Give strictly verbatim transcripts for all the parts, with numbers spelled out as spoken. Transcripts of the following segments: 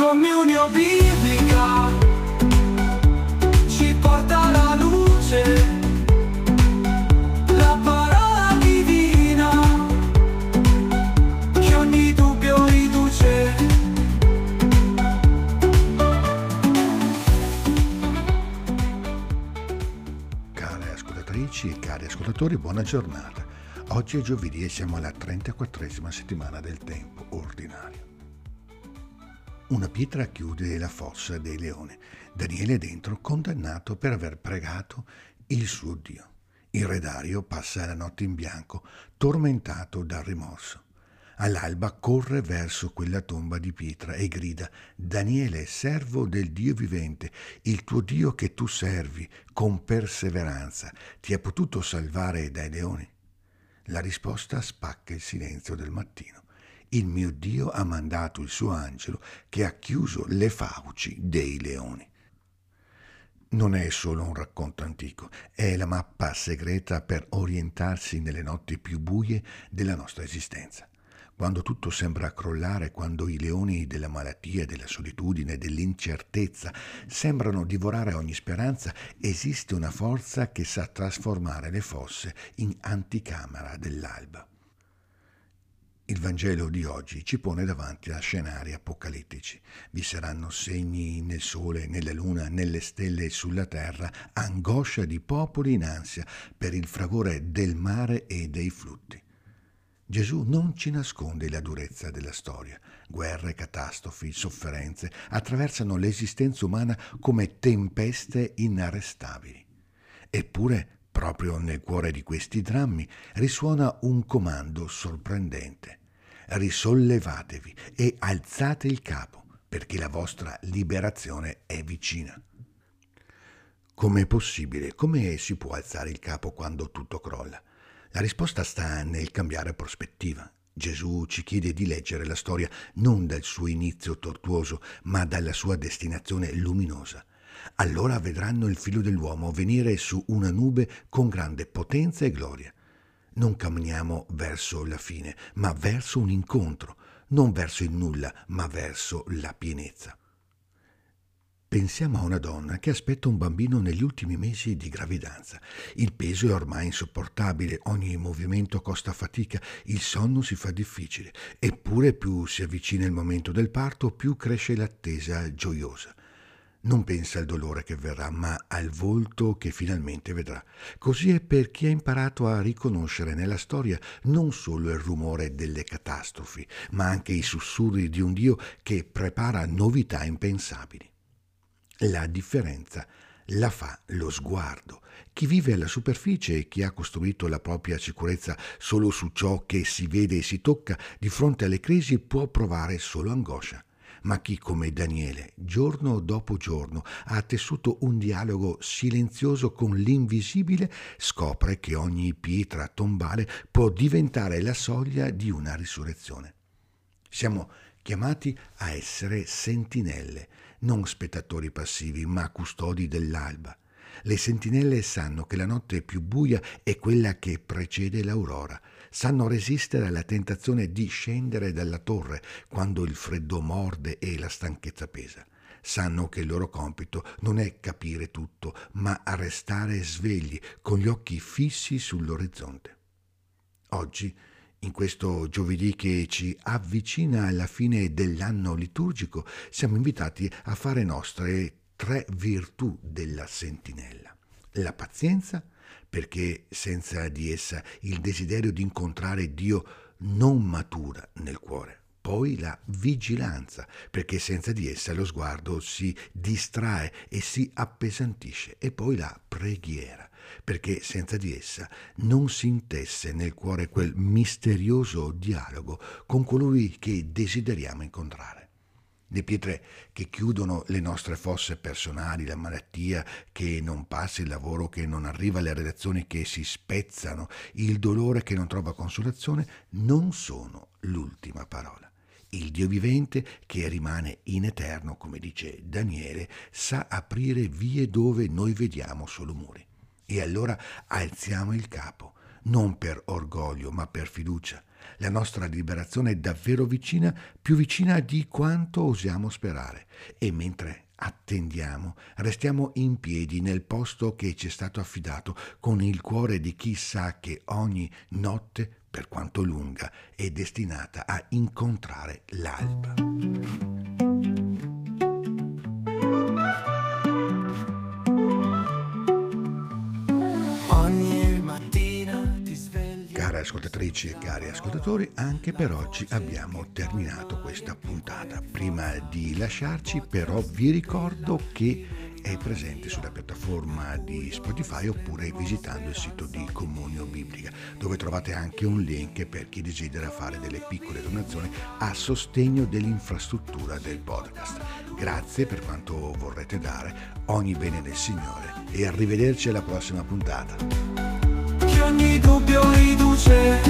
comunione biblica ci porta alla luce, la parola divina che ogni dubbio riduce. Care ascoltatrici e cari ascoltatori, buona giornata. Oggi è giovedì e siamo alla trentaquattresima settimana del tempo ordinario. Una pietra chiude la fossa dei leoni. Daniele è dentro, condannato per aver pregato il suo Dio. Il re Dario passa la notte in bianco, tormentato dal rimorso. All'alba corre verso quella tomba di pietra e grida: Daniele, servo del Dio vivente, il tuo Dio che tu servi con perseveranza, ti ha potuto salvare dai leoni? La risposta spacca il silenzio del mattino. Il mio Dio ha mandato il suo angelo che ha chiuso le fauci dei leoni. Non è solo un racconto antico, è la mappa segreta per orientarsi nelle notti più buie della nostra esistenza. Quando tutto sembra crollare, quando i leoni della malattia, della solitudine, dell'incertezza sembrano divorare ogni speranza, esiste una forza che sa trasformare le fosse in anticamera dell'alba. Il Vangelo di oggi ci pone davanti a scenari apocalittici. Vi saranno segni nel sole, nella luna, nelle stelle e sulla terra, angoscia di popoli in ansia per il fragore del mare e dei flutti. Gesù non ci nasconde la durezza della storia. Guerre, catastrofi, sofferenze attraversano l'esistenza umana come tempeste inarrestabili. Eppure, proprio nel cuore di questi drammi, risuona un comando sorprendente. Risollevatevi e alzate il capo, perché la vostra liberazione è vicina. Com'è possibile? Come si può alzare il capo quando tutto crolla? La risposta sta nel cambiare prospettiva. Gesù ci chiede di leggere la storia non dal suo inizio tortuoso, ma dalla sua destinazione luminosa. Allora vedranno il Figlio dell'uomo venire su una nube con grande potenza e gloria. Non camminiamo verso la fine, ma verso un incontro, non verso il nulla, ma verso la pienezza. Pensiamo a una donna che aspetta un bambino negli ultimi mesi di gravidanza. Il peso è ormai insopportabile, ogni movimento costa fatica, il sonno si fa difficile. Eppure più si avvicina il momento del parto, più cresce l'attesa gioiosa. Non pensa al dolore che verrà, ma al volto che finalmente vedrà. Così è per chi ha imparato a riconoscere nella storia non solo il rumore delle catastrofi, ma anche i sussurri di un Dio che prepara novità impensabili. La differenza la fa lo sguardo. Chi vive alla superficie e chi ha costruito la propria sicurezza solo su ciò che si vede e si tocca, di fronte alle crisi può provare solo angoscia. Ma chi, come Daniele, giorno dopo giorno ha tessuto un dialogo silenzioso con l'invisibile, scopre che ogni pietra tombale può diventare la soglia di una risurrezione. Siamo chiamati a essere sentinelle, non spettatori passivi, ma custodi dell'alba. Le sentinelle sanno che la notte più buia è quella che precede l'aurora. Sanno resistere alla tentazione di scendere dalla torre quando il freddo morde e la stanchezza pesa. Sanno che il loro compito non è capire tutto, ma restare svegli, con gli occhi fissi sull'orizzonte. Oggi, in questo giovedì che ci avvicina alla fine dell'anno liturgico, siamo invitati a fare nostre tre virtù della sentinella. La pazienza, perché senza di essa il desiderio di incontrare Dio non matura nel cuore. Poi la vigilanza, perché senza di essa lo sguardo si distrae e si appesantisce. E poi la preghiera, perché senza di essa non si intesse nel cuore quel misterioso dialogo con colui che desideriamo incontrare. Le pietre che chiudono le nostre fosse personali, la malattia che non passa, il lavoro che non arriva, le relazioni che si spezzano, il dolore che non trova consolazione, non sono l'ultima parola. Il Dio vivente, che rimane in eterno, come dice Daniele, sa aprire vie dove noi vediamo solo muri. E allora alziamo il capo, non per orgoglio, ma per fiducia. La nostra liberazione è davvero vicina, più vicina di quanto osiamo sperare. E mentre attendiamo, restiamo in piedi nel posto che ci è stato affidato, con il cuore di chi sa che ogni notte, per quanto lunga, è destinata a incontrare l'alba. Care ascoltatrici e cari ascoltatori, anche per oggi abbiamo terminato questa puntata. Prima di lasciarci, però, vi ricordo che è presente sulla piattaforma di Spotify oppure visitando il sito di Comunio Biblica, dove trovate anche un link per chi desidera fare delle piccole donazioni a sostegno dell'infrastruttura del podcast. Grazie per quanto vorrete dare, ogni bene del Signore e arrivederci alla prossima puntata. Che ogni dubbio riduce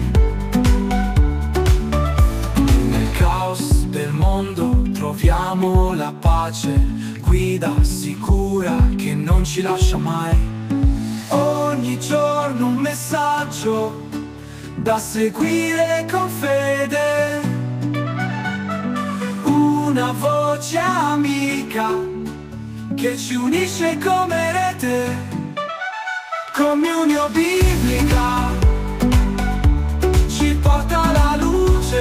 nel caos del mondo, troviamo la pace, guida sicura che non ci lascia mai. Ogni giorno un messaggio da seguire con fede, una voce amica che ci unisce come rete. Comunio Biblica ci porta alla luce,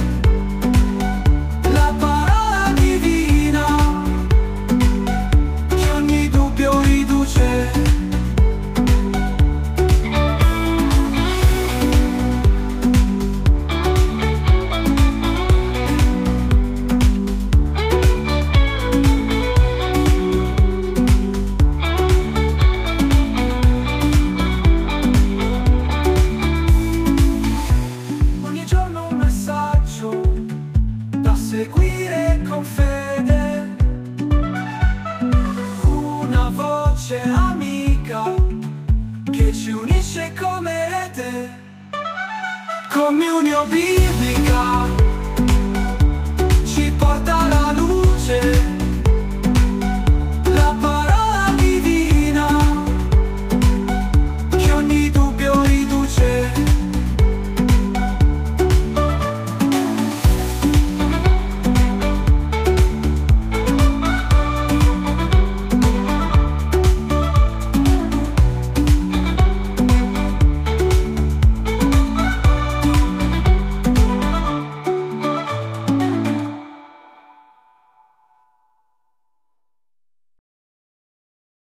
la parola divina che ogni dubbio riduce. Seguire con fede, una voce amica che ci unisce come rete. Comunio Biblica.